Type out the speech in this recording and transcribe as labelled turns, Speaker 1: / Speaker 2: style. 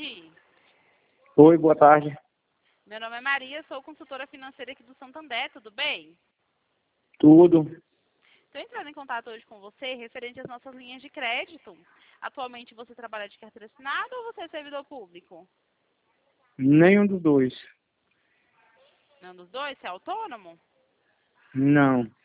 Speaker 1: tarde.
Speaker 2: Oi, boa tarde.
Speaker 1: Meu nome é Maria, sou consultora financeira aqui do Santander, tudo bem?
Speaker 2: Tudo.
Speaker 1: Estou entrando em contato hoje com você referente às nossas linhas de crédito. Atualmente você trabalha de carteira assinada ou você é servidor público?
Speaker 2: Nenhum dos dois.
Speaker 1: Nenhum dos dois? Você é autônomo?
Speaker 2: Não.